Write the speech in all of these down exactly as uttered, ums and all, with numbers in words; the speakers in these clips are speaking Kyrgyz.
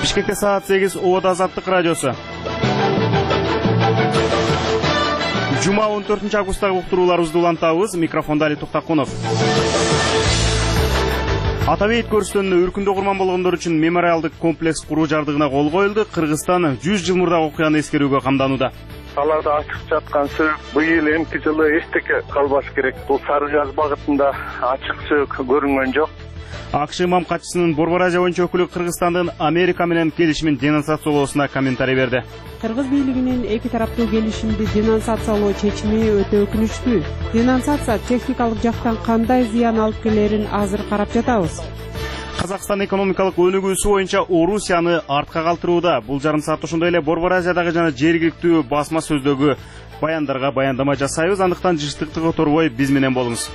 Бишкекте саат сегиз, Обода Азаттык радиосу. Жума он төртүнчү августтагы уктурууларыбызды улантабыз. Микрофонда Али Токтакунов. Ата бейит көрүстөнүнө үркүндө курман болгондор үчүн мемориалдык комплекс куруу жардыгына кол коюлду. Кыргызстан жүз жыл мурдагы окуяны эскерүүгө камданууда. Аларда ачык жаткан сөөк быйыл эмки жылы эчтеке калбаш керек. Бул Сары Жаз багытында ачык сөөк көрүнгөн жок. АКШ имам катчысынын Борбор Азия боюнча өкүлү Кыргызстандын Америка менен келишимин денонсациялоосуна комментарий берди. Кыргыз бийлигинин эки тараптуу келишимди денонсациялоо чечими өтө өкүнүчтүү. Денонсация техникалык жактан кандай зыян алып келерин азыр карап жатабыз. Казакстан экономикалык өнүгүүсү боюнча Орусияны артка калтырууда. Бул жарым саатта ошондой эле Борбор Азиядагы жана жергиликтүү басма сөздөгү баяндарга баяндама жасайбыз. Андыктан жыштыкты которбой биз менен болуңуз.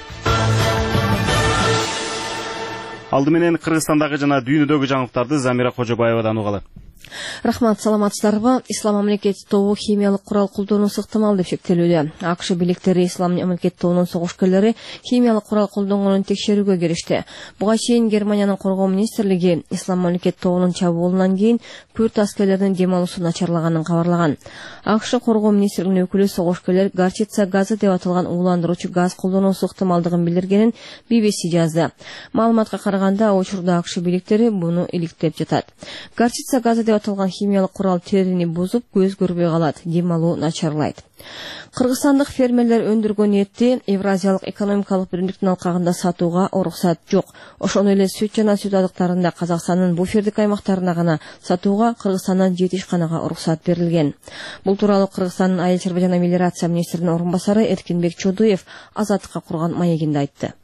Алды менен Кыргызстандагы жана дүйнөдөгү жаңылыктарды Замира Кожобаевадан угалы. Рахмат, саламатсыздарбы? Ислам мамлекети тобу химиялык курал колдонуу ыктымал деп шектелүүдө. АКШ бийликтери Ислам мамлекети тобунун согушкерлери химиялык курал колдонгонун текшерүүгө киришти. Буга чейин Германиянын коргоо министрлиги Ислам мамлекети тобунун чабуулунан кийин күрт аскерлердин дем алуусу начарлаганын кабарлаган. АКШ коргоо министрлигинин өкүлү согушкерлер горчица газы деп аталган ууландыруучу газ колдонуусу ыктымалдыгын билдиргенин би би си жазды. Маалыматка караганда, учурда АКШ бийликтери буну иликтеп жатат. Горчица газы деп аталган химиялык курал терини бузуп, көз көрбөй калат, дем алуу начарлайт. Кыргызстандык фермерлер өндүргөн этти Евразиялык экономикалык биримдиктин алкагында сатууга уруксат жок. Ошондой эле сүт жана сүт азыктарында Казакстандын буфердик аймактарына гана сатууга Кыргызстандан жети ишканага уруксат берилген. Бул тууралуу Кыргызстандын айыл чарба жана мелиорация министринин орун басары Эркинбек Чодуев Азаттыкка курган маегинде айтты.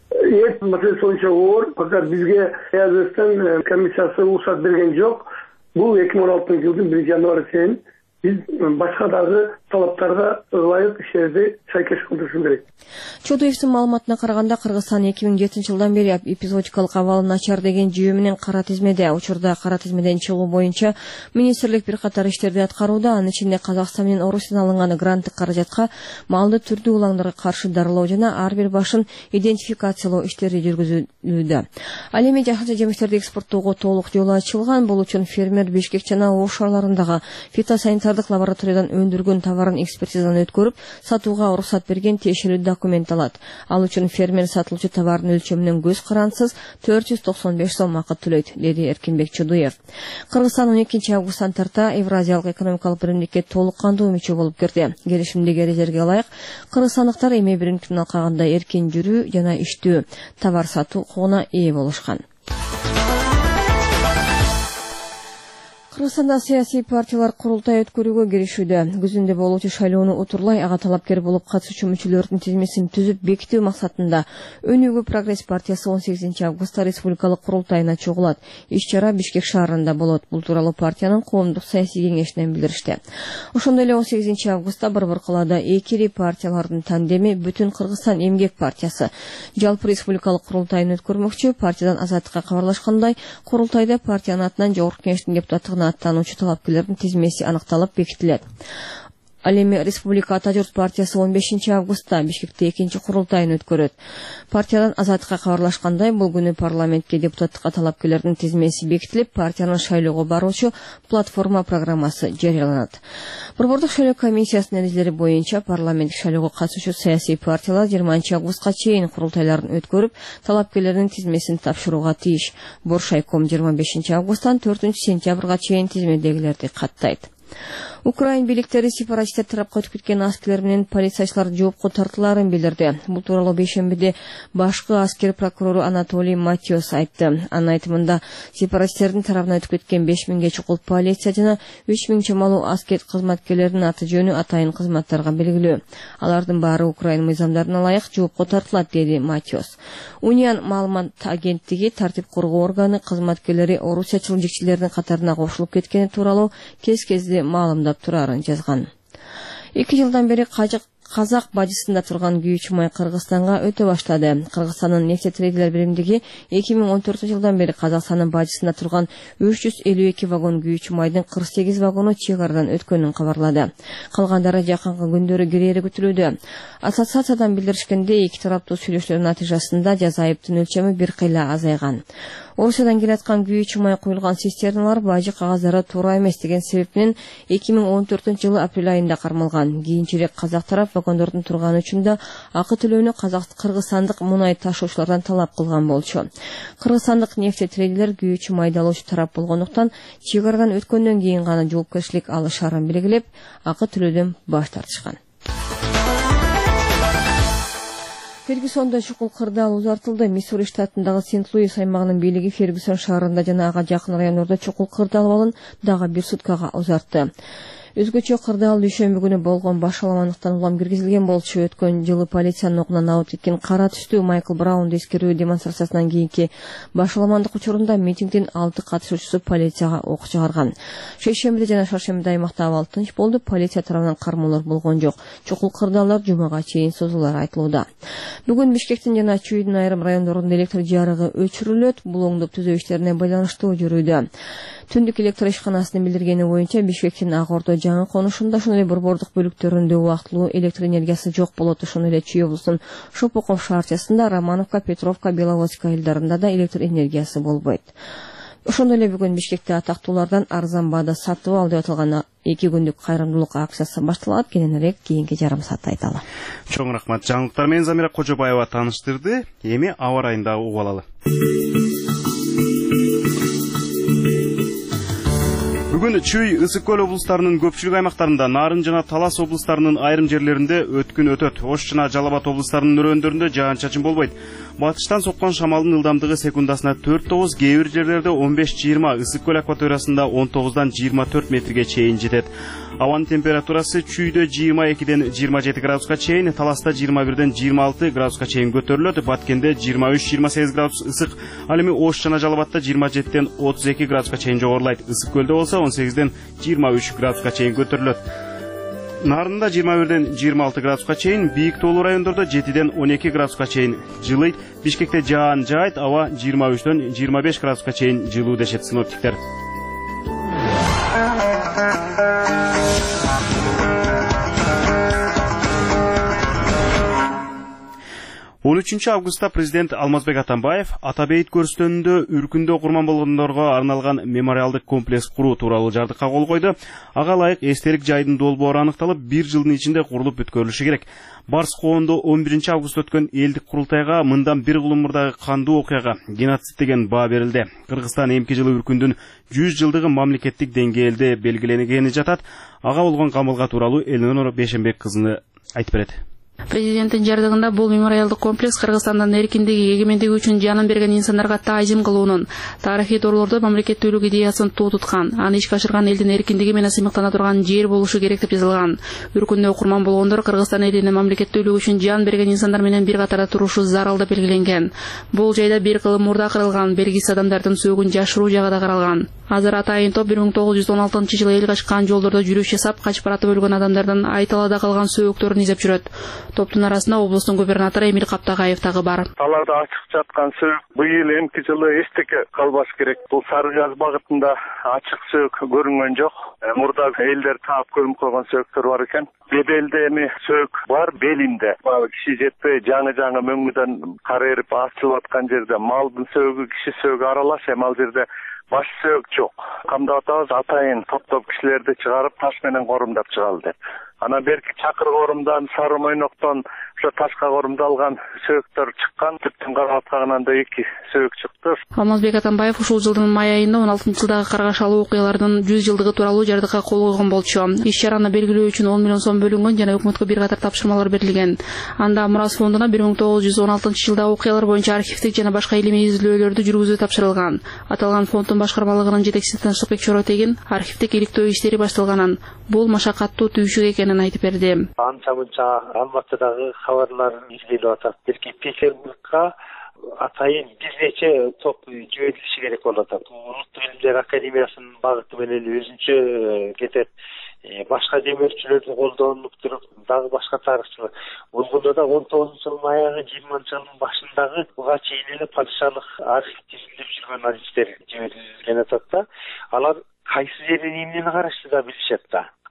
Эт маселеси боюнча оор, пока бизге Казакстан комиссиясы уруксат берген жок. Бул эки миң он алтынчы жылдын биринчи январь чейин биз башка дагы талаптарга ылайык иштерди сайкеш кылдырышыбыз керек. Чодуевдин маалыматына караганда, Кыргызстан эки миң жетинчи жылдан бери эпизодикалык абалы начар деген жүйө менен кара тизмеде. Учурда кара тизмеден чыгуу боюнча министрлик бир катар иштерди аткарууда. Анын ичинде Казакстан менен Орусиядан алынган гранттык каражатка малды түрдүү улаңдарга каршы дарылоо жана ар бир башын идентификациялоо иштери жүргүзүлүүдө. Ал эми жашыл жемиштерди экспорттоого толук жол ачылган. Бул үчүн фермер Бишкек жана Ош шаарларындагы фитосанитардык лабораториядан өндүргөн товарын экспертизадан өткөрүп, сатууга уруксат берген тиешелүү документ алат. Ал үчүн фермер сатылуучу товардын өлчөмүнөн көз карансыз төрт жүз токсон беш сом акы төлөйт, деди Эркинбек Чудуев. Кыргызстан он экинчи августтан тарта Евразиялык экономикалык биримдикке толук кандуу мүчө болуп кирди. Келишимдеги эрежелерге ылайык кыргызстандыктар эми биримдиктин алкагында эркин жүрүү жана иштөө, товар сатуу укугуна ээ болушкан. Кыргызстанда саясий партиялар курултай өткөрүүгө киришүүдө. Күзүндө болуучу шайлоону утурлай ага талапкер болуп катышуучу мүчөлөрдүн тизмесин түзүп бекитүү максатында Өнүгүү прогресс партиясы он сегизинчи августта республикалык курултайына чогулат. Иш-чара Бишкек шаарында болот. Бул тууралуу партиянын коомдук саясий кеңешинен билдиришти. Ошондой эле он сегизинчи августта Борбор калаада эки партиялардын тандеми Бүтүн Кыргызстан эмгек партиясы жалпы республикалык курултайын өткөрмөкчү. Партиядан Азаттыкка кабарлашкандай, курултайда партиянын атынан жогорку кеңештин депутаттыгына аттануучу талапкерлердин тизмеси аныкталып бекитилет. Ал эми Республика Ата журт партиясы он бешинчи августта Бишкекте экинчи курултайын өткөрөт. Партиядан Азаттыкка кабарлашкандай, бул күнү парламентке депутаттыкка талапкерлердин тизмеси бекитилип, партиянын шайлоого баруучу платформа программасы жарыяланат. Борбордук шайлоо комиссиясынын эрежелери боюнча парламенттик шайлоого катышуучу саясий партиялар жыйырманчы августка чейин курултайларын өткөрүп, талапкерлердин тизмесин тапшырууга тийиш. Боршайком жыйырма бешинчи августтан төртүнчү сентябрга чейин тизмедегилерди каттайт. Украин бийликтери сепаратисттер тарапка өтүп кеткен аскерлер менен полициячылар жоопко тартылаарын билдирди. Бул тууралуу бейшембиде башкы аскер прокурору Анатолий Матиос айтты. Анын айтымында сепаратисттердин тарабынан өтүп кеткен беш миңге чукул полиция жана үч миң чамалуу аскер кызматкерлеринин аты жөнү атайын кызматтарга белгилүү. Алардын баары Украин мыйзамдарына ылайык жоопко тартылат, деди Матиос. Униан маалымат агенттиги тартип коргоо органы кызматкерлери орусиячыл жекчилердин катарына кошулуп кеткени тууралуу кез-кезде маалымдап турарын жазган. Эки жылдан бери Казак бажысында турган күйүүчү май Кыргызстанга өтө баштады. Кыргызстандын нефтетрейдерлер биримдиги эки миң он төртүнчү жылдан бери Казакстандын бажысында турган үч жүз элүү эки вагон күйүүчү майдын кырк сегиз вагону чек арадан өткөнүн кабарлады. Калгандары жакынкы күндөрү кирери күтүлүүдө. Ассоциациядан билдиришкенде, эки тараптуу сүйлөшүүлөр натыйжасында жаза айыптын өлчөмү бир кыйла азайган. Орусиядан келаткан күйүү чумай коюлган цистерналар бажы кагаздары туура эмес деген себептен эки миң он төртүнчү жылы апрель айында кармалган. Кийинчерээк казак тарап вагондордун турганы үчүн да акы төлөөнү кыргызстандык мунай ташуучулардан талап кылган болчу. Кыргызстандык нефть трейдерлер күйүү чумайды алуучу тарап болгондуктан чек арадан өткөндөн кийин гана жоопкерчилик алышаарын белгилеп, акы төлөөдөн баш тартышкан. Фергюсонда чукул кырдаал узартылды. Миссури штатындагы Сент-Луис аймагынын бийлиги Фергюсон шаарында жана ага жакын райондордо чукул кырдаал абалын дагы бир суткага узартты. Өзгөчө кырдаал дүйшөмбү күнү болгон башаламандыктан улам киргизилген болчу. Өткөн жылы полициянын окунан абыт кеткен кара түстүү Майкл Браунду эскерүү демонстрациясынан кийинки башаламандык учурунда митингдин алты катышуучусу полицияга ок чыгарган. Шейшембиде жана шаршембиде аймакта абал тынч болду. Полиция тарабынан кармоолор болгон жок. Чукул кырдаалдар жумага чейин созулары айтылууда. Бүгүн Бишкектин жана Чүйдүн айрым райондорунда электр жарыгы өчүрүлөт. Бул оңдоп түзөө иштерине байланыштуу жүрүүдө. Түндүк электр ишканасынын билдиргени боюнча Бишкектин Ак Ордо жаңы конушунда, ошондой эле борбордук бөлүктөрүндө убактылуу электр энергиясы жок болот. Ошондой эле Чүй облусунун Шопоков шаарчасында, Романовка, Петровка, Беловодск айылдарында да электр энергиясы болбойт. Ошондой эле бүгүн Бишкекте атактуулардан арзан баада сатып ал деп аталган эки күндүк кайрымдуулук акциясы башталат. Кененирээк кийинки жарым саатта айталы. Чоң рахмат. Жаңылыктар менен Замира Кожобаева тааныштырды. Эми аба райын дагы угуп алалы. Бүгүн Чүй, Ысык көл облустарынын көпчүлүк аймактарында, Нарын жана Талас облустарынын айрым жерлеринде өткүн өтөт. Ош жана Жалал Абад облустарынын өрөөндөрүндө жаан-чачын болбойт. Батыштан соккон шамалдын ылдамдыгы секундасына төрт тогуз, кээ бир жерлерде он беш жыйырма, Ысык көл акваториясында он тогуздан жыйырма төрт метрге чейин жетет. Абанын температурасы Чүйдө жыйырма экиден жыйырма жети градуска чейин, Таласта жыйырма бирден жыйырма алты градуска чейин көтөрүлөт. Баткенде жыйырма үч жыйырма сегиз градус ысык, ал эми Ош жана Жалал Абадта жыйырма жетиден отуз эки градуска чейин жогорулайт. Ысык көлдө болсо он сегизден жыйырма үч градуска чейин көтөрүлөт. Нарында жыйырма бирден жыйырма алты градуска чейин, бийик тоолуу райондордо жетиден он эки градуска чейин жылыйт. Бишкекте жаан жаайт, аба жыйырма үчтөн жыйырма беш градуска чейин жылуу дешет синоптиктер. он үчүнчү августта президент Алмазбек Атамбаев Ата бейит көрүстөнүндө үркүндө курман болгондорго арналган мемориалдык комплекс куруу тууралуу жардыкка кол койду. Ага ылайык эстелик жайдын долбоору аныкталып, бир жылдын ичинде курулуп бүткөрүлүшү керек. Барс коондо он биринчи август өткөн элдик курултайга мындан бир кылымырдагы кандуу окуяга геноцид деген баа берилди. Кыргызстан эмки жылы үркүндүн жүз жылдыгы мамлекеттик деңгээлде белгиленгени жатат. Ага болгон камылга тууралуу Элнур Бешенбек кызыны айтып берет. Президенттин жардыгында бул мемориалдык комплекс Кыргызстандын эркиндиги, эгемендиги үчүн жанын берген инсандарга таазим кылуунун, тарыхый торлордо мамлекеттүүлүк идеясын туу туткан, аны ишке ашырган элдин эркиндиги менен сыймыктана турган жер болушу керек деп жазылган. Үркүндө курман болгондор Кыргызстан элинин мамлекеттүүлүгү үчүн жан берген инсандар менен бир катарда турушу зарыл деп белгиленген. Бул жайда бир кылым мурда кырылган, белгисиз адамдардын сөөгүн жашыруу жагы да каралган. Азыр атайын топ бир миң тогуз жүз он алтынчы жылы эл качкан жолдордо жүрүш жасап, качып баратып өлгөн адамдардын айталада калган сөөгүктөрүн изеп жүрөт. Топтун арасында облустун губернатору Эмил Каптагаев дагы бар. Таларда ачык жаткан сөök быйыл эмки жылы эстекке калбаш керек. Бул Сары Жаз багытында ачык сөök көрүнгөн жок. Мурда элдер таап көмүп койгон сөөктөр бар экен. Беделде эми сөök бар, белинде. Киши жетпей жаңы-жаңы мөңгүдөн кар эрип ачылып аткан жерде малдын сөөгү, киши сөөгү аралаш, эми ал жерде баш сөök жок. Камдап атабыз, атайын топтоп кишилерди чыгарып таш менен корумдап чыгалы деп. Ана берки Чакыр корумдан, Сары Мойноктон ошо ташка корумдалган сөөктөр чыккан. Түптүн карап аткандан да эки сөök чыкты. Алмазбек Атамбаев ушул жылдын май айында он алтынчы жылдагы каргашалуу окуялардын жүз жылдыгы тууралуу жардыкка кол койгон болчу. Иш чараны белгилөө үчүн он миллион сом бөлүнгөн жана өкмөткө бир катар тапшырмалар берилген. Анда Мурас фондуна бир миң тогуз жүз он алтынчы жылдагы окуялар боюнча архивдик жана башка илимий изилдөөлөрдү жүргүзүү тапшырылган. Аталган фонддун башкармалыгынын жетекчиси Тынчтыкбек Чоротегин архивдик иликтөө иштери башталганын, бул машакаттуу түйшүк экенин айтып берди. Анча-мынча Алматыдагы кабарлар изилип атат. Берки Петербургга атайын бир нече топ жиберилиши керек болуп атат. Улуттук илимдер академиясынын багыты менен өзүнчө кетет. Башка демөөрчүлөрдү колдонуп туруп, дагы башка тарыхчылар. Болгондо да он тогузунчу жылдын аягы, жыйырманчы жылдын башындагы буга чейин эле падышалык архивди изилдеп жүргөн адистер жиберилген атат да. Алар кайсы жерден эмнени карашты да билишет да.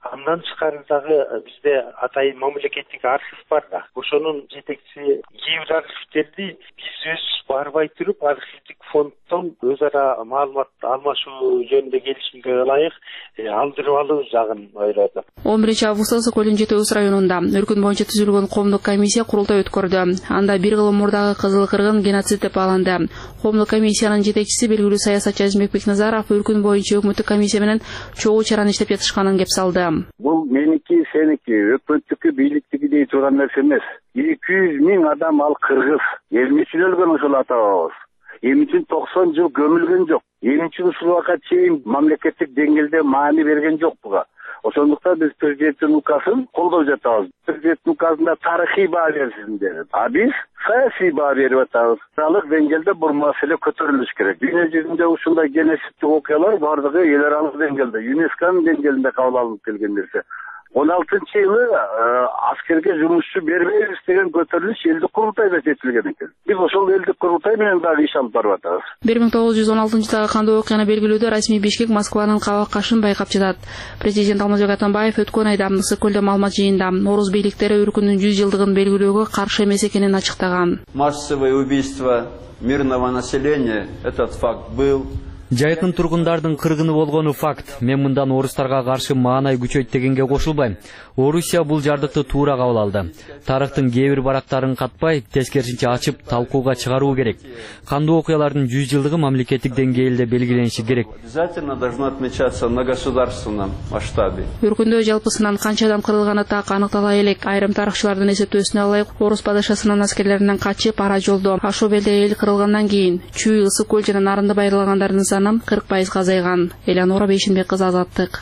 Андан тышкары дагы бизде атайын мамлекеттик архив бар да. Ошонун жетекчиси кээ бир архивтерди биз өз барбай туруп архивдик фонддон өз ара маалымат алмашуу жөнүндө келишимге ылайык алдырып алуу жагын ойлодук. он биринчи августта Ысык көлүнүн Жети Өөз районунда өлкө боюнча түзүлгөн коомдук комиссия курултай өткөрдү. Анда бир кылым мурдагы кызыл кыргын геноцид деп бааланды. Коомдук комиссиянын жетекчиси белгилүү саясатчы Азимбек Бекназаров өлкө боюнча өкмөттүк комиссия менен чогуу чараны иштеп жатышканын кеп салды. Бул меники, сеники, өкмөттүкү, бийликтики дей турган нерсе эмес. эки жүз миң адам ал кыргыз. Эмне үчүн өлгөн ошол ата-бабабыз? Эмне үчүн токсон жыл көмүлгөн жок? Эмне үчүн ушул убакка чейин мамлекеттик деңгээлде маани берген жок буга? Ошондуктан биз президенттин указын колдоп жатабыз. Президенттин указында тарыхый баа берилсин dedi. А биз саясий баа берип атабыз. Халык деңгээлде бул маселе көтөрүлүш керек. Дүйнө жүзүндө ушундай геноцидтик окуялар бардыгы эл аралык деңгээлде, ЮНЕСКОнун деңгээлинде кабыл алынып келген нерсе. он алтынчы жылы аскерге жумушчу бербейбиз деген көтөрүлүш элдик курултайда чечилген экен. Биз ошол элдик курултай менен дагы иш алып барып атабыз. бир миң тогуз жүз он алтынчы жылдагы кандуу окуяны белгилөөдө расмий Бишкек Москванын кабак кашын байкап жатат. Президент Алмазбек Атамбаев өткөн айда Ысык көлдө маалымат жыйында орус бийликтери өлкөнүн жүз жылдыгын белгилөөгө каршы эмес экенин ачыктаган. Массовое убийство мирного населения, этот факт был. Жайкын тургундардын кыргыны болгону факт. Мен мындан орустарга каршы маанай күчөйт дегенге кошулбайм. Орусия бул жардыкты туура кабыл алды. Тарыхтын кээ бир барактарын катпай, тескерисинче ачып, талкууга чыгаруу керек. Кандуу окуялардын жүз жылдыгы мамлекеттик деңгээлде белгилениши керек. Обязательно должно отмечаться на государственном масштабе. Өлкөндө жалпысынан канча адам кырылганы так аныктала элек. Айрым тарыхчылардын эсептөөсүнө ылайык, орус падышасынын аскерлеринен качып ара жолдо ошол белде эл кырылгандан кийин Чүй, Ысык көл жана Нарынды байырлагандардын саны кырк пайызга азайган. Элянора Бейшенбек кызы, Азаттык.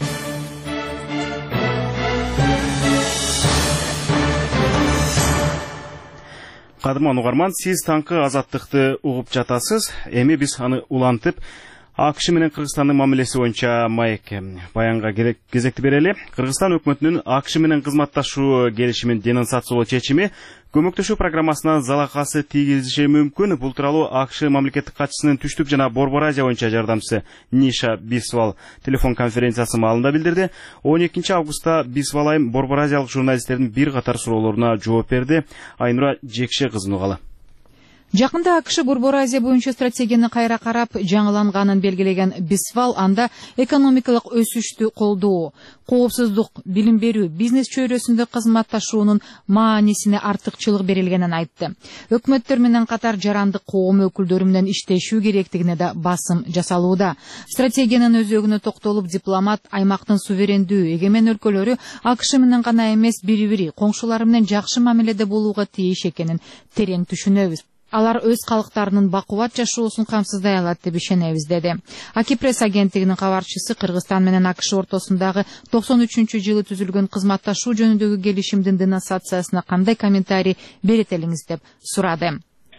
Кадырман угарман, сиз таңкы Азаттыкты угуп жатасыз. Эми биз аны улантып, АКШ менен Кыргызстандын мамилеси боюнча маек баянга кезекти берели. Кыргызстан өкмөтүнүн АКШ менен кызматташуу келишимин денонсациялоо чечими көмөктөшүү программасына залакасы тийгизиши мүмкүн. Бул тууралуу АКШ мамлекеттик катчысынын Түштүк жана Борбор Азия боюнча жардамчысы Ниша Бисвал телефон конференциясы маалында билдирди. он экинчи августта Бисвал айым Борбор Азиялык журналисттердин бир катар суроолоруна жооп берди. Айнура Жекше кызын угалы. Жакында АКШ Борбор Азия боюнча стратегияны кайра карап, жаңыланганын белгилеген Бисвал анда экономикалык өсүштү колдоо, коопсуздук, билим берүү, бизнес чөйрөсүндө кызматташуунун маанисине артыкчылык берилгенин айтты. Өкмөттөр менен катар жарандык коом өкүлдөрү менен иштешүү керектигине да басым жасалууда. Стратегиянын өзөгүнө токтолуп, дипломат аймактын суверендүү, эгемен өлкөлөрү АКШ менен гана эмес, бири-бири коңшулары менен жакшы мамиледе болууга тийиш экенин терең түшүнөбүз. Алар өз калктарынын бакубат жашоосун камсыздай алат деп ишенебиз, деди. Акипресс агенттигинин кабарчысы Кыргызстан менен АКШ ортосундагы токсон үчүнчү жылы түзүлгөн кызматташуу жөнүндөгү келишимдин денонсациясына кандай комментарий берет элиңиз деп сурады.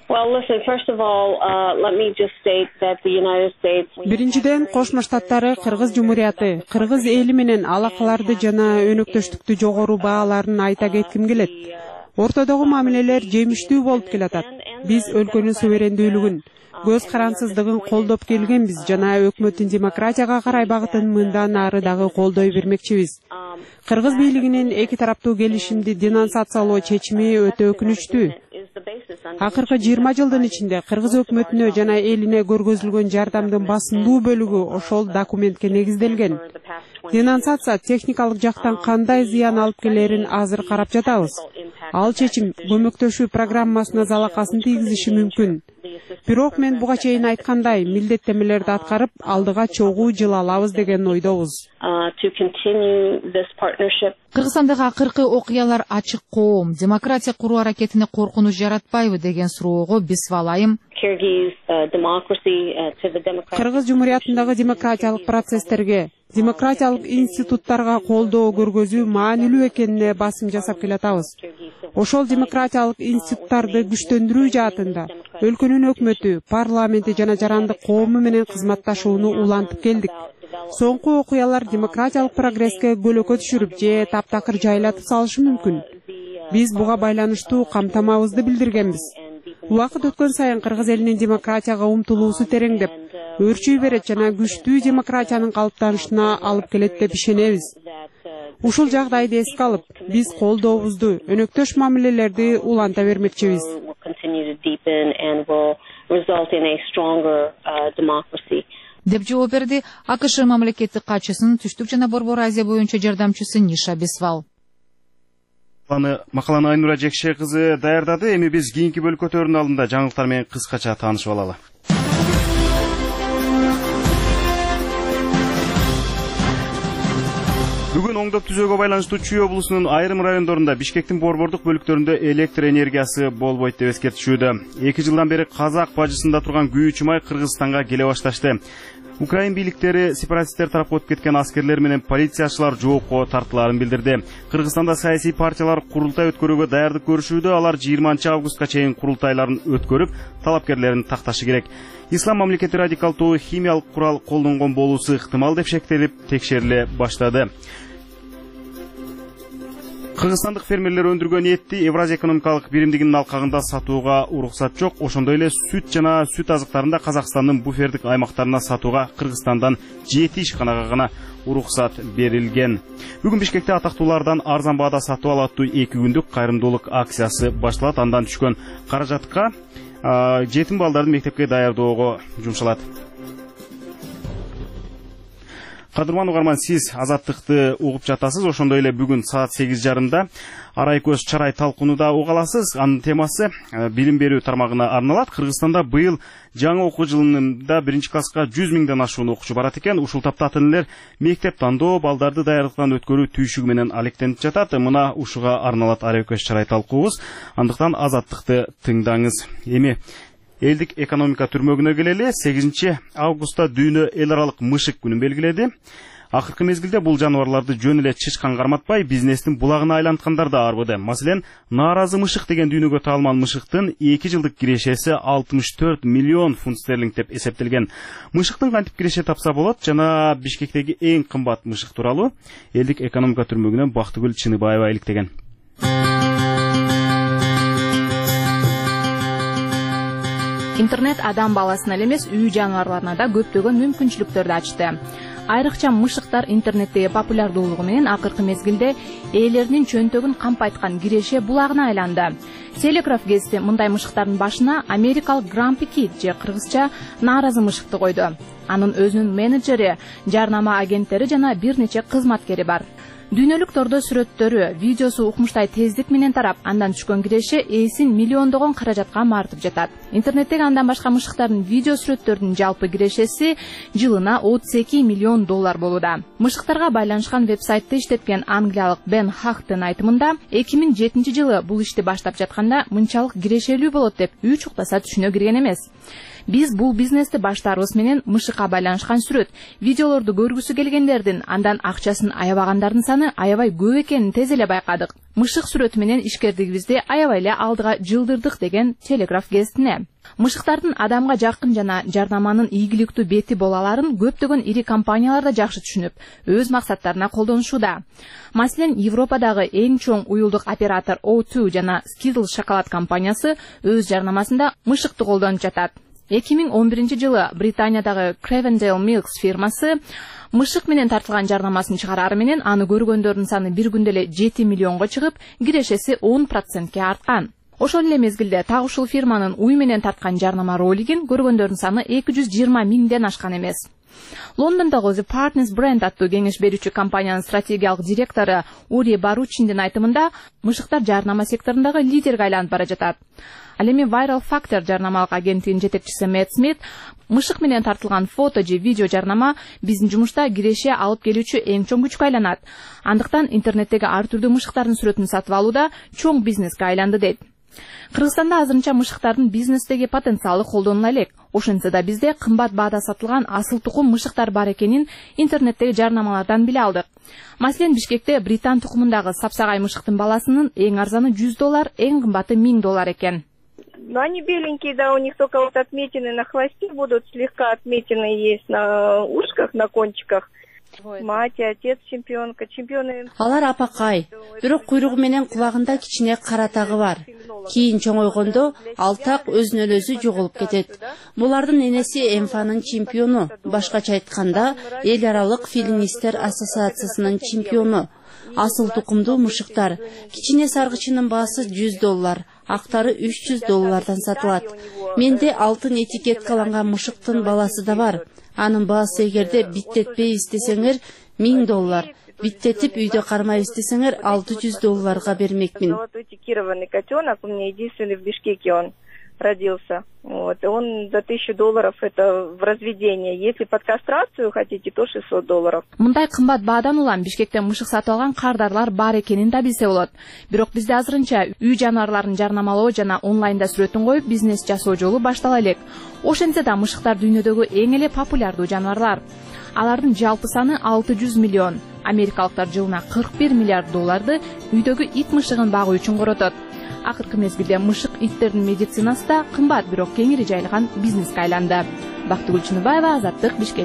Биринчиден, Кошмо Штаттары Кыргыз Жумурияты, Кыргыз эли менен алакаларды жана өнөктөштүктү жогору бааларын айта кетким келет. Ортодогу мамилелер жемиштүү болуп келатат. Биз өлкөнүн суверендүүлүгүн, көз карансыздыгын колдоп келгенбиз жана өкмөттүн демократияга карай багытын мындан ары дагы колдой бермекчибиз. Кыргыз бийлигинин эки тараптуу келишимди денонсациялоо чечими өтө өкүнүчтүү. Акыркы жыйырма жылдын ичинде Кыргыз өкмөтүнө жана элине көргөзүлгөн жардамдын басымдуу бөлүгү ошол документке негизделген. Денонсация техникалык жактан кандай зыян алып келерин азыр карап жатабыз. Ал чечим көмөктөшүү программасына залакасын тийгизиши мүмкүн. Бирок мен буга чейин айткандай, милдеттемелерди аткарып, алдыга чогуу жыл алабыз деген ойдобуз. Кыргызстандагы акыркы окуялар ачык коом, демократия куруу аракетине коркунуч жаратпайбы деген суроого Бисвал айым Кыргыз Жумуриятындагы демократиялык процесстерге, демократиялык институттарга колдоо көргөзүү маанилүү экенине басым жасап келатабыз. Ошол демократиялык институттарды күчтөндүрүү жаатында өлкөнүн өкмөтү, парламенти жана жарандык коому менен кызматташууну улантып келдик. Соңку окуялар демократиялык прогресске көлөкө түшүрүп же таптакыр жайлатып салышы мүмкүн. Биз буга байланыштуу камтамабызды билдиргенбиз. Убакыт өткөн сайын Кыргыз элинин демократияга умтулуусу тереңдеп, өрчүй берет жана күчтүү демократиянын калыптанышына алып келет деп ишенебиз. Ушул жагдайды эске алып, биз колдообузду, өнөктөш мамилелерди уланта бермекчибиз. деп жооп берди АКШ мамлекеттик катчысынын Түштүк жана Борбор Азия боюнча жардамчысы Ниша Бисвал. Макаланы Айнура Жекше кызы даярдады. Эми биз кийинки бөлкөтөрдүн алдында жаңылыктар менен кыскача таанышып алалы. Бүгүн оңдоп түзөөгө байланыштуу Чүй облусунун айрым райондорунда Бишкектин борбордук бөлүктөрүндө электр энергиясы болбойт деп эскертишүүдө. эки жылдан бери Казак бажысында турган күйүүчү май Кыргызстанга келе башташты. Украин бийликтери сепаратисттер тарапка өтүп кеткен аскерлер менен полициячылар жоопко тартылаарын билдирди. Кыргызстанда саясий партиялар курултай өткөрүүгө даярдык көрүшүүдө, алар жыйырманчы августка чейин курултайларын өткөрүп, талапкерлерин такташы керек. Ислам мамлекети радикалдуу химиялык курал колдонгон болуусу ыктымал деп шектелип, текшериле баштады. Кыргызстандык фермерлер өндүргөн этти Евразия экономикалык биримдигинин алкагында сатууга уруксат жок. Ошондой эле сүт жана сүт азыктарын да Казакстандын буфердик аймактарына сатууга Кыргызстандан жети ишканага гана уруксат берилген. Бүгүн Бишкекте атактуулардан арзан баада сатып алуу аттуу эки күндүк кайрымдуулук акциясы башталат. Андан түшкөн каражатка жетим балдарды мектепке даярдоого жумшалат. Кадырман угарман, сиз азаттыкты угуп жатасыз. Ошондой эле бүгүн саат сегиз жарымда арай көз чарай талкуунуда уга аласыз. Анын темасы билим берүү тармагына арналат. Кыргызстанда быйыл жаңы окуу жылында биринчи класска жүз миңден ашуун окуучу барат экен. Ушул тапта ата энелер мектеп тандоо, балдарды даярдыктан өткөрүү түйшүгү менен алектенип жатат. Мына ушуга арналат арай көз чарай талкуубуз. Андыктан азаттыкты тыңдаңыз. Эми элдик экономика түрмөгүнө келели. сегизинчи августта дүйнө эл аралык мышык күнүн белгиледи. Акыркы мезгилде бул жаныбарларды жөн эле чычкан карматпай, бизнестин булагына айланткандар да арбыды. Маселен, нааразы мышык деген дүйнөгө таалман мышыктын эки жылдык кирешеси алтымыш төрт миллион фунт стерлинг деп эсептелген. Мышыктын кантип киреше тапса болот жана Бишкектеги эң кымбат мышык тууралуу элдик экономика түрмөгүнөн Бактыгүл Чыныбаева иликтеген. Интернет адам баласына эле эмес, үй жаныбарларына да көптөгөн мүмкүнчүлүктөрдү ачты. Айрыкча мышыктар интернеттеги популярдуулугу менен акыркы мезгилде ээлеринин чөнтөгүн кампайткан киреше булагына айланды. Телеграф гезити мындай мышыктардын башына америкалык Grumpy Kid же кыргызча нааразы мышыкты койду. Анын өзүнүн менеджери, жарнама агенттери жана бир нече кызматкери бар. Дүйнөлүк тордо сүрөттөрү, видеосу укмуштай тездик менен тарап, андан түшкөн киреше ээсин миллиондогон каражатка мартып жатат. Интернеттеги андан башка мышыктардын видео сүрөттөрүнүн жалпы кирешеси жылына отуз эки миллион доллар болууда. Мышыктарга байланышкан вебсайтты иштеткен англиялык Бен Хахтын айтымында, эки миң жетинчи жылы бул ишти баштап жатканда мынчалык кирешелүү болот деп үй чуктаса түшүнө кирген эмес. Биз бул бизнести баштаарыбыз менен мышыкка байланышкан сүрөт, видеолорду көргүсү келгендердин, андан акчасын аябагандардын саны аябай көп экенин тез эле байкадык. Мышык сүрөтү менен ишкердигибизди аябай эле алдыга жылдырдык деген Телеграф гезитине. Мышыктардын адамга жакын жана жарнаманын ийгиликтүү бети боло аларын көптөгөн ири компаниялар да жакшы түшүнүп, өз максаттарына колдонушууда. Маселен, Европадагы эң чоң уюлдук оператор о два жана Skittles шоколад компаниясы өз жарнамасында мышыкты колдонуп жатат. эки миң он биринчи жылы Британиядагы Cravendale Milks фирмасы мышык менен тартылган жарнамасын чыгарары менен аны көргөндөрдүн саны бир күндө эле жети миллионго чыгып, кирешеси он процентке арткан. Ошол эле мезгилде так ушул фирманын уй менен тарткан жарнама ролигин көргөндөрдүн саны эки жүз жыйырма миңден ашкан эмес. Лондондогу The Partners Brand аттуу кеңеш берүүчү компаниянын стратегиялык директору Ури Баручиндин айтымында, мышыктар жарнама секторундагы лидерге айланып бара жатат. Ал эми Viral Factor жарнамалык агенттигинин жетекчиси Мэтт Смит, мышык менен тартылган фото же видео жарнама биздин жумушта киреше алып келүүчү эң чоң күчкө айланат. Андыктан интернеттеги ар түрдүү мышыктардын сүрөтүн сатып алууда чоң бизнеске айланды дейт. Кыргызстанда азырынча мышыктардын бизнестеги потенциалы колдонула элек. Ошентсе да бизде кымбат баада сатылган асыл тукум мышыктар бар экенин интернеттеги жарнамалардан биле алдык. Маселен, Бишкекте британ тукумундагы сапсагай мышыктын баласынын эң арзаны жүз доллар, эң кымбаты миң доллар экен. Но они беленькие, да, у них только вот отметины на хвосте будут, слегка отметины есть на ушках, на кончиках. Мать, отец чемпионка, чемпионы. Алар апакай, бирок куйругу менен кулагында кичине кара тагы бар. Кийин чоңойгондо ал так өзүнөн өзү жоголуп кетет. Булардын энеси Эмфанын чемпиону, башкача айтканда, эл аралык филинистер ассоциациясынын чемпиону. Асыл тукумдуу мышыктар. Кичине саргычынын баасы жүз доллар, актары үч жүз доллардан сатылат. Менде алтын этикеткаланган мышыктын баласы да бар. Анын баасы эгерде биттетпей истесеңер миң доллар, биттетип үйдө кармай истесеңер алты жүз долларга бермекмин. Этикированный котенок, у меня единственный в Бишкеке он родился. Вот, он за тысячу долларов это в разведение. Если под кастрацию хотите, то шестьсот долларов. Мындай кымбат баадан улам Бишкекте мышык сатып алган кардарлар бар экенин да билсе болот. Бирок бизде азырынча үй жаныбарларын жарнамалоо жана онлайнда сүрөтүн коюп бизнес жасоо жолу баштала элек. Ошентсе да мышыктар дүйнөдөгү эң эле популярдуу жаныбарлар. Алардын жалпы саны алты жүз миллион. Америкалыктар жылына кырк бир миллиард долларды үйдөгү ит мышыгын багуу үчүн коротот. Акыркы мезгилде мышык иттердин медицинасы да кымбат, бирок кеңири жайылган бизнеске айланды. Бактыгүл Чыныбаева, Азаттык, Бишкек.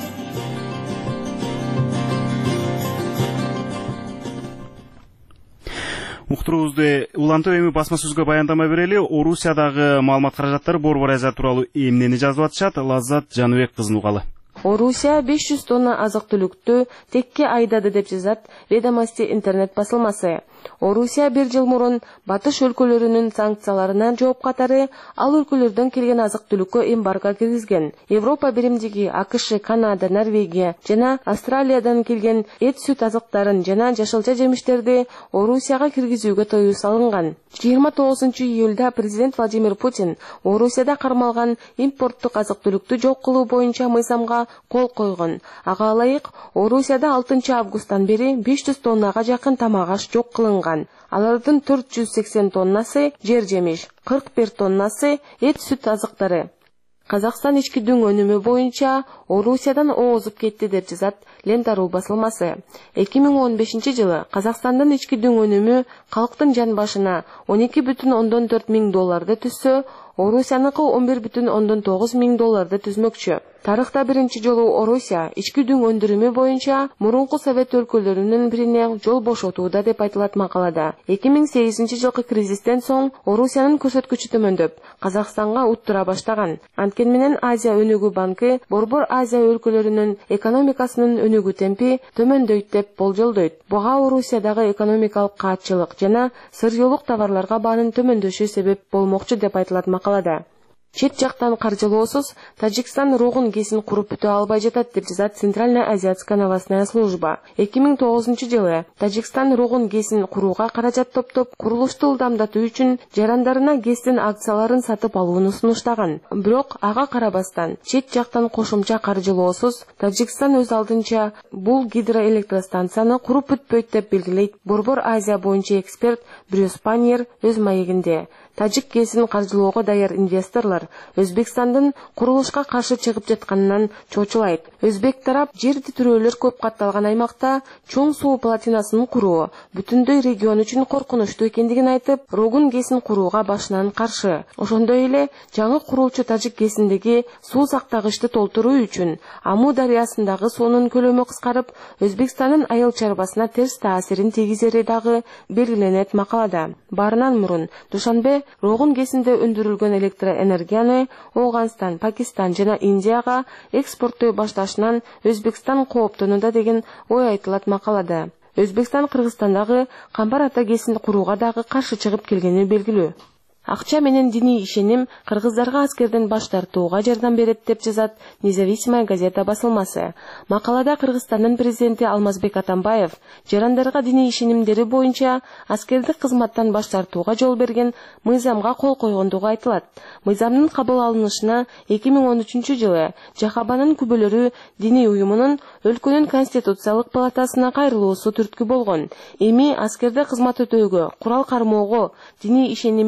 Уктуруубузду улантып эми басма сөзгө баяндама берели. Орусиядагы маалымат каражаттары Борбор Азия тууралуу эмнени жазып атышат? Лаззат Жаныбек кызын угалы. Орусия беш жүз тонна азык-түлүктү текке айдады деп жазат Ведомости интернет басылмасы. Орусия бир жыл мурун батыш өлкөлөрүнүн санкцияларына жооп катары ал өлкөлөрдөн келген азык-түлүккө эмбарго киргизген. Европа биримдиги, АКШ, Канада, Норвегия жана Австралиядан келген эт сүт азыктарын жана жашылча жемиштерди Орусияга киргизүүгө тыюу салынган. жыйырма тогузунчу июлда президент Владимир Путин Орусияда кармалган импорттук азык-түлүктү жок кылуу боюнча мыйзамга кол койгон. Ага ылайык, Орусияда алтынчы августтан бери беш жүз тоннага жакын тамак аш жок кылынган. Алардын төрт жүз сексен тоннасы жер жемиш, кырк бир тоннасы эт сүт азыктары. Казакстан ички дүң өнүмү боюнча Орусиядан оозуп кетти деп жазат Лента.ру басылмасы. эки миң он бешинчи жылы Казакстандын ички дүң өнүмү калктын жан башына он эки бүтүн ондон төрт миң долларды түзсө, Орусияныкы он бир бүтүн ондон тогуз миң долларды түзмөкчү. Тарыхта биринчи жолу Орусия ички дүң өндүрүмү боюнча мурунку совет өлкөлөрүнүн бирине жол бошотууда деп айтылат макалада. эки миң сегизинчи жылкы кризистен соң Орусиянын көрсөткүчү төмөндөп, Казакстанга уттура баштаган. Анткени менен Азия өнүгүү банкы Борбор Азия өлкөлөрүнүн экономикасынын өнүгүү темпи төмөндөйт деп болжолдойт. Буга Орусиядагы экономикалык каатчылык жана сырьёолук товарларга баанын төмөндөшү себеп болмокчу деп айтылат макалада. Чет жактан каржылоосуз Тажикстан рогун кесин куруп бүтө албай жатат деп жазат Центральная азиатская новостная служба. эки миң тогузунчу жылы Тажикстан рогун кесин курууга каражат топтоп, курулушту ылдамдатуу үчүн жарандарына кестин акцияларын сатып алууну сунуштаган. Бирок ага карабастан чет жактан кошумча каржылоосуз Тажикстан өз алдынча бул гидроэлектростанцияны куруп бүтпөйт деп белгилейт Борбор Азия боюнча эксперт Брюс Паньер өз маегинде. Тажик кесин каржылоого даяр инвесторлор Өзбекстандын курулушка каршы чыгып жатканынан чочулайт. Өзбек тарап жерди түрөөлөр көп катталган аймакта чоң суу плотинасын куруу бүтүндөй регион үчүн коркунучтуу экендигин айтып, рогун кесин курууга башынан каршы. Ошондой эле жаңы курулчу Тажик кесиндеги суу сактагычты толтуруу үчүн Аму дарыясындагы суунун көлөмү кыскарып, Өзбекстандын айыл чарбасына терс таасирин тийгизери дагы белгиленет макалада. Баарынан мурун Душанбе рогун кесинде өндүрүлгөн электроэнергияны Оғанстан, Пакистан жана Индияга экспорттой башташынан Өзбекстан кооптонууда деген ой айтылат макалада. Өзбекстан Кыргызстандагы Камбар ата кесин курууга дагы каршы чыгып келгени белгилүү. Акча менен диний ишеним кыргыздарга аскерден баш тартууга жардам берет деп жазат Независимая газета басылмасы. Макалада Кыргызстандын президенти Алмазбек Атамбаев жарандарга диний ишенимдери боюнча аскердик кызматтан баш тартууга жол берген мыйзамга кол койгондугу айтылат. Мыйзамдын кабыл алынышына эки миң он үчүнчү жылы Жахабанын күбөлөрү диний уюмунун өлкөнүн конституциялык палатасына кайрылуусу түрткү болгон. Эми аскерде кызмат өтөөгө, курал кармоого диний ишеними жол бербейт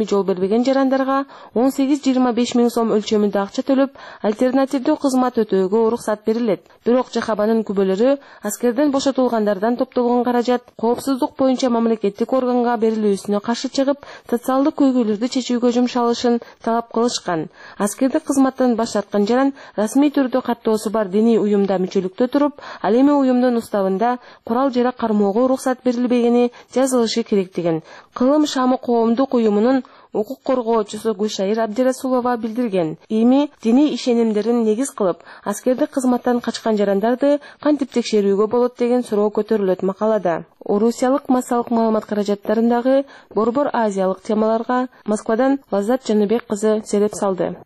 келбеген жарандарга он сегиз жыйырма беш миң сом өлчөмүндө акча төлөп, альтернативдүү кызмат өтөөгө уруксат берилет. Бирок ЖХБнын күбөлөрү аскерден бошотулгандардан топтолгон каражат коопсуздук боюнча мамлекеттик органга берилүүсүнө каршы чыгып, социалдык көйгөйлөрдү чечүүгө жумшалышын талап кылышкан. Аскердик кызматтан баш тарткан жаран расмий түрдө каттоосу бар диний уюмда мүчөлүктө туруп, ал эми уюмдун уставында курал жарак кармоого уруксат берилбегени жазылышы керек деген Кылым Шамы коомдук уюмунун укук коргоочусу Гүлшайыр Абдирасулова билдирген. Эми диний ишенимдерин негиз кылып, аскердик кызматтан качкан жарандарды кантип текшерүүгө болот деген суроо көтөрүлөт макалада. Орусиялык массалык маалымат каражаттарындагы борбор азиялык темаларга Москвадан Лаззат Жаныбек кызы сереп салды.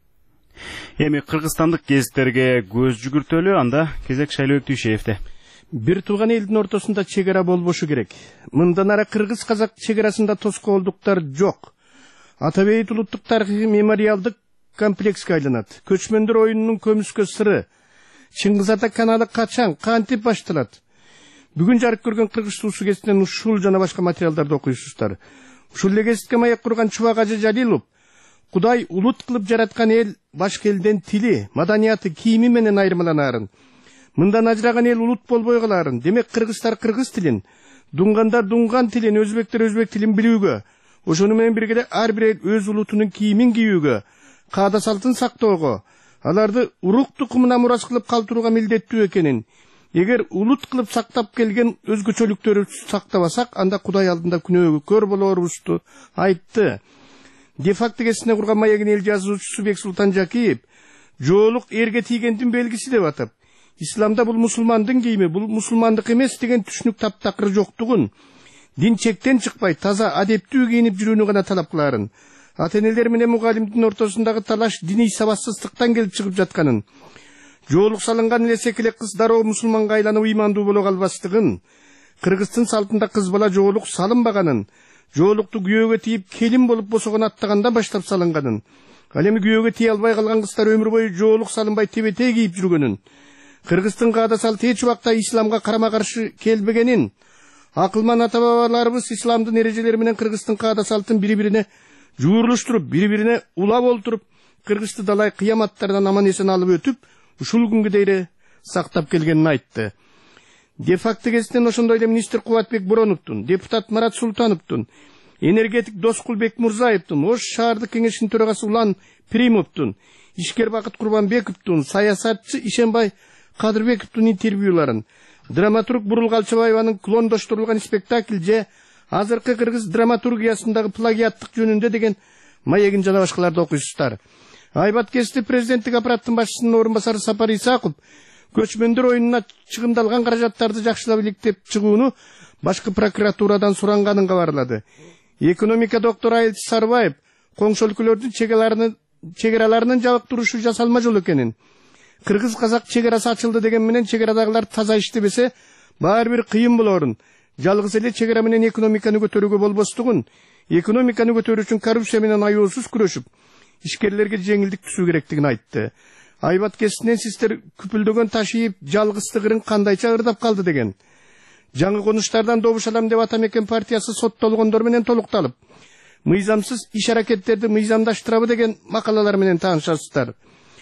Эми кыргызстандык гезиттерге көз жүгүртөлү, анда кезек Шайлоо Түйшеевде. Бир тууган элдин ортосунда чегара болбошу керек. Мындан ары кыргыз-казак чегарасында тоскоолдуктар жок. Атабейит улуттук тарыхый мемориалдык комплекске айланат. Көчмөндөр оюнунун көмүскө сыры. Чыңгыз Ата каналы качан, кантип башталат? Бүгүн жарык көргөн кыргыз туусу гезитинен ушул жана башка материалдарды окуйсуздар. Ушул эле гезитке маек курган Чубак Ажы Жалилов Кудай улут кылып жараткан эл башка элден тили, маданияты, кийими менен айырмаланаарын. Мындан ажыраган эл улут болбой калаарын. Демек кыргыздар кыргыз тилин, дунгандар дунган тилин, өзбектер өзбек тилин билүүгө, ошону менен бирге ар бир эл өз улутунун кийимин кийүүгө, каада салтын сактоого, аларды урук тукумуна мурас кылып калтырууга милдеттүү экенин, эгер улут кылып сактап келген өзгөчөлүктөрүбүздү сактабасак, анда Кудай алдында күнөөгө көр болорубузду айтты. Де-факто гезитине курган маегин эл жазуучусу Бексултан Жакиев жоолук эрге тийгендин белгиси деп атап, исламда бул мусулмандын кийими, бул мусулмандык эмес деген түшүнүк таптакыр жоктугун, дин чектен чыкпай таза адептүү кийинип жүрүүнү гана талап кылаарын, ата-энелер менен мугалимдин ортосундагы талаш диний сабатсыздыктан келип чыгып жатканын, жоолук салынган эле секелек кыз дароо мусулманга айланып ыймандуу боло калбастыгын, кыргыздын салтында кыз бала жоолук салынбаганын, жоолукту күйөөгө тийип келин болуп босогон аттаганда баштап салынганын, ал эми күйөөгө тие албай калган кыздар өмүр бою жоолук салынбай тебете кийип жүргөнүн, кыргыздын каада салты эч убакта исламга карама каршы келбегенин, акылман ата бабаларыбыз исламдын эрежелери менен кыргыздын каада салтын бири-бирине жуурулуштуруп, бири-бирине улап олтуруп, кыргызды далай кыяматтардан аман эсен алып өтүп, ушул күнгө дейре сактап келгенин айтты. Де-факто гезитинен ошондой эле министр Кубатбек Бороновдун, депутат Марат Султановдун, энергетик Доскулбек Мурзаевдин, Ош шаардык кеңешинин төрагасы Улан Примовдун, ишкер Бакыт Курбанбековдун, саясатчы Ишенбай Кадырбековдун интервьюларын, драматург Бурул Калчыбаеванын клондоштурулган спектакль же азыркы кыргыз драматургиясындагы плагиаттык жөнүндө деген маегин жана башкаларды окуйсуздар. Айбат Кести президенттик аппараттын башчысынын орун басары Сапар Исаков көчмөндөр оюнуна чыгымдалган каражаттарды жакшылап иликтеп чыгууну башкы прокуратурадан суранганын кабарлады. Экономика доктору Айылчы Сарбаев коңшу өлкөлөрдүн чегараларынын жабык турушу жасалма жол экенин, кыргыз-казак чегарасы ачылды деген менен чегарадагылар таза иштебесе баары бир кыйын болорун, жалгыз эле чегара менен экономиканы көтөрүүгө болбостугун, экономиканы көтөрүү үчүн коррупция менен аюусуз күрөшүп, ишкерлерге жеңилдик түшүү керектигин айтты. Айбат Кестинен сиздер күпүлдөгөн таш ийип, жалгыздыгырын кандайча ырдап калды деген. Жаңы конуштардан добуш алам деп Атамекен партиясы соттолгондор менен толукталып, мыйзамсыз иш аракеттерди мыйзамдаштырабы деген макалалар менен таанышасыздар.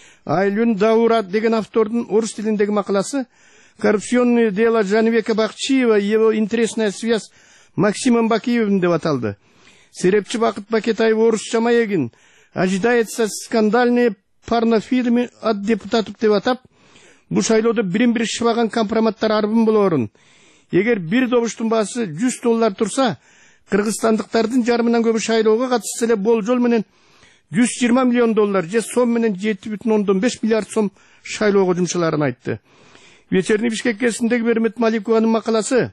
Айлюн Даура деген автордун орус тилиндеги макаласы «Коррупционное дело Жаныбека Бакчиева и его интересная связь Максимом Бакиевым» деп аталды. Серепчи Бакыт Бакетаев орусча маегин «Ожидается скандальные порнофильмы от депутатов» деп атап, бул шайлоодо бирин-бир шыбаган компроматтар арбын болорун. Эгер бир добуштун баасы жүз доллар турса, кыргызстандыктардын жарымынан көбү шайлоого катышса эле болжол менен жүз жыйырма миллион доллар же сом менен жети бүтүн ондон беш миллиард сом шайлоого жумшаларын айтты. Вечерний Бишкек кезиндеги Бермет Маликованын макаласы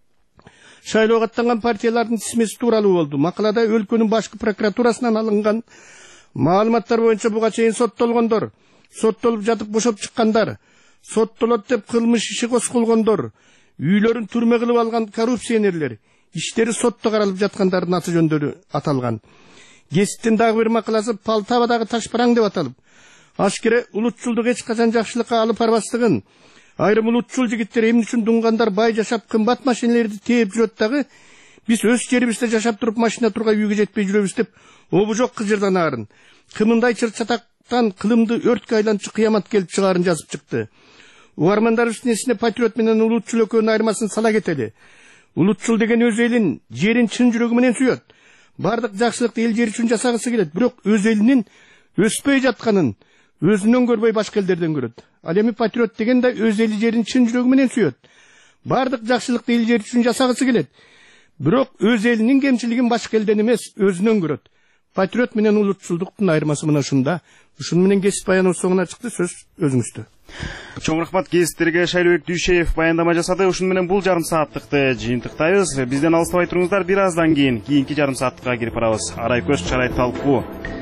шайлоого аттанган партиялардын тизмеси тууралуу болду. Макалада өлкөнүн башкы прокуратурасынан алынган маалыматтар боюнча буга чейин соттолгондор, соттолуп жатып бошоп чыккандар, соттолот деп кылмыш иши козголгондор, үйлөрүн түрмө кылып алган коррупционерлер, иштери сотто каралып жаткандардын аты жөндөрү аталган. Гезиттин дагы бир макаласы Полтавадагы ташпараң деп аталып, ашкере улутчулдук эч качан жакшылыкка алып барбастыгын, айрым улутчул жигиттер эмне үчүн дунгандар бай жашап кымбат машинелерди тээп жүрөт дагы Биз өз жерибизде жашап туруп машина тургай үйгө жетпей жүрөбүз деп обу жок кыжырдан арын. Кымындай чырчатактан кылымды өрткө айланчы кыямат келип чыгаарын жазып чыкты. Угармандарыбыздын эсине патриот менен улутчул экөөнүн айырмасын сала кетели. Улутчул деген өз элин, жерин чын жүрөгү менен сүйөт. Бардык жакшылыкты эл жери үчүн жасагысы келет, бирок өз элинин өспөй жатканын өзүнөн көрбөй башка элдерден көрөт. Ал эми патриот деген да өз эли жерин чын жүрөгү менен сүйөт. Бардык жакшылыкты эл жери үчүн жасагысы келет, бирок өз элинин кемчилигин башка элден эмес, өзүнөн көрөт. Патриот менен улутчулдуктун айырмасы мына ушунда. Ушун менен кесип баяныбы соңуна чыкты, сөз өзүңүздө. Чоң рахмат кесиптерге Шайлообек Дүйшеев баяндама жасады. Ушун менен бул жарым сааттыкты жыйынтыктайбыз. Бизден алыстабай туруңуздар, бир аздан кийин кийинки жарым сааттыкка кирип барабыз. Арай көз чарай талкуу.